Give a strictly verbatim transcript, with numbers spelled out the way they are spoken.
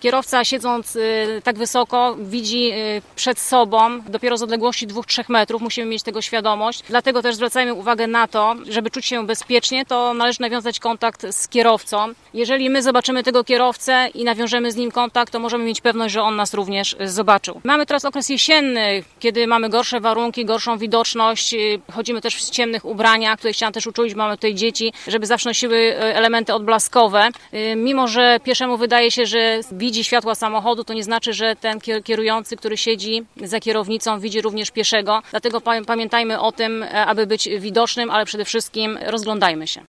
Kierowca siedząc tak wysoko widzi przed sobą dopiero z odległości dwóch trzech metrów. Musimy mieć tego świadomość. Dlatego też zwracajmy uwagę na to, żeby czuć się bezpiecznie, to należy nawiązać kontakt z kierowcą. Jeżeli my zobaczymy tego kierowcę i nawiążemy z nim kontakt, to możemy mieć pewność, że on nas również zobaczył. Mamy teraz okres jesienny, kiedy mamy gorsze warunki, gorszą widoczność. Chodzimy też w ciemnych ubraniach. Tutaj chciałam też uczulić, mamy tutaj dzieci, żeby zawsze nosiły elementy odblaskowe. Mimo że pieszemu wydaje się, że widzi światła samochodu, to nie znaczy, że ten kierujący, który siedzi za kierownicą, widzi również pieszego. Dlatego pamiętajmy o tym, aby być widocznym, ale przede wszystkim rozglądajmy się.